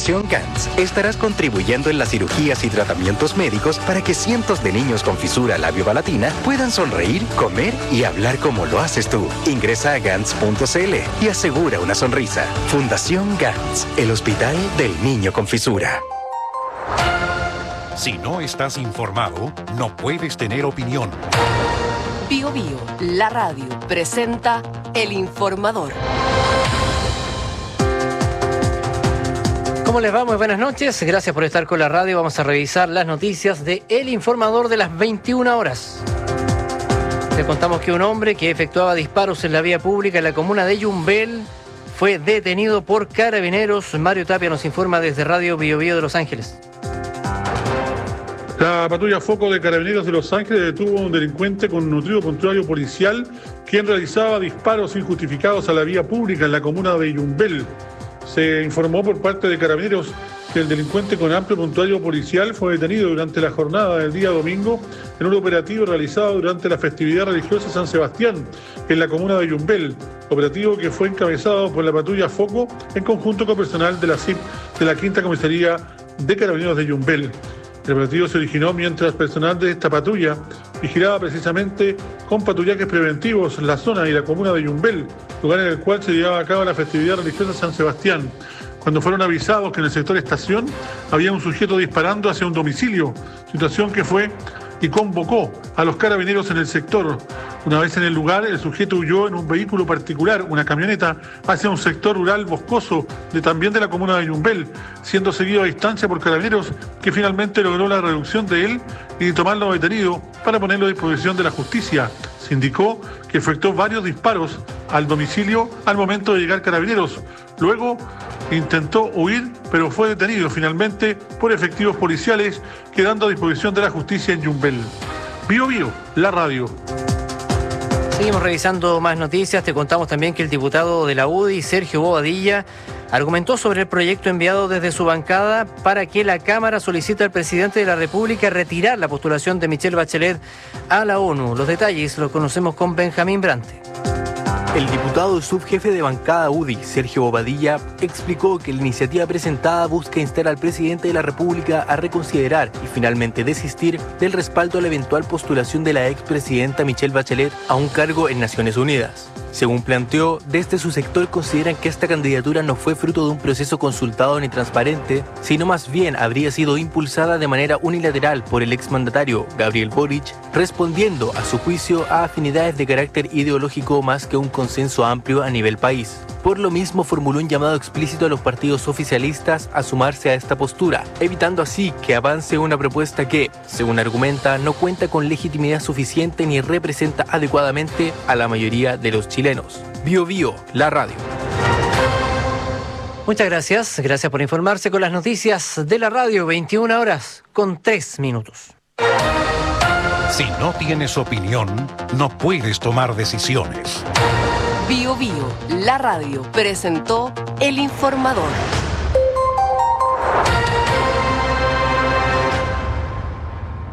Fundación Gantz estarás contribuyendo en las cirugías y tratamientos médicos para que cientos de niños con fisura labio-palatina puedan sonreír, comer y hablar como lo haces tú. Ingresa a gantz.cl y asegura una sonrisa. Fundación Gantz, el hospital del niño con fisura. Si no estás informado, no puedes tener opinión. Bio Bio, la radio, presenta El Informador. ¿Cómo les va? Muy buenas noches. Gracias por estar con la radio. Vamos a revisar las noticias de El Informador de las 21 horas. Les contamos que un hombre que efectuaba disparos en la vía pública en la comuna de Yumbel fue detenido por carabineros. Mario Tapia nos informa desde Radio Bio Bio de Los Ángeles. La patrulla Foco de Carabineros de Los Ángeles detuvo a un delincuente con nutrido prontuario policial quien realizaba disparos injustificados a la vía pública en la comuna de Yumbel. Se informó por parte de Carabineros que el delincuente con amplio prontuario policial fue detenido durante la jornada del día domingo en un operativo realizado durante la festividad religiosa San Sebastián en la comuna de Yumbel, operativo que fue encabezado por la patrulla Foco en conjunto con personal de la CIP de la Quinta Comisaría de Carabineros de Yumbel. El operativo se originó mientras personal de esta patrulla vigilaba precisamente con patrullajes preventivos la zona y la comuna de Yumbel, lugar en el cual se llevaba a cabo la festividad religiosa San Sebastián, cuando fueron avisados que en el sector estación había un sujeto disparando hacia un domicilio, situación que fue y convocó a los carabineros en el sector. Una vez en el lugar, el sujeto huyó en un vehículo particular, una camioneta, hacia un sector rural boscoso también de la comuna de Yumbel, siendo seguido a distancia por carabineros, que finalmente logró la reducción de él y tomarlo detenido para ponerlo a disposición de la justicia. Se indicó que efectuó varios disparos al domicilio al momento de llegar carabineros. Luego intentó huir, pero fue detenido finalmente por efectivos policiales, quedando a disposición de la justicia en Yumbel. Bio Bio, la radio. Seguimos revisando más noticias. Te contamos también que el diputado de la UDI, Sergio Bobadilla, argumentó sobre el proyecto enviado desde su bancada para que la Cámara solicite al presidente de la República retirar la postulación de Michelle Bachelet a la ONU. Los detalles los conocemos con Benjamín Brante. El diputado subjefe de bancada UDI, Sergio Bobadilla, explicó que la iniciativa presentada busca instar al presidente de la República a reconsiderar y finalmente desistir del respaldo a la eventual postulación de la expresidenta Michelle Bachelet a un cargo en Naciones Unidas. Según planteó, desde su sector consideran que esta candidatura no fue fruto de un proceso consultado ni transparente, sino más bien habría sido impulsada de manera unilateral por el exmandatario Gabriel Boric, respondiendo a su juicio a afinidades de carácter ideológico más que un consenso amplio a nivel país. Por lo mismo, formuló un llamado explícito a los partidos oficialistas a sumarse a esta postura, evitando así que avance una propuesta que, según argumenta, no cuenta con legitimidad suficiente ni representa adecuadamente a la mayoría de los chilenos. Bio Bio, la radio. Muchas gracias. Gracias por informarse con las noticias de la radio. 21 horas con 3 minutos. Si no tienes opinión, no puedes tomar decisiones. Bio Bio, la radio, presentó El Informador.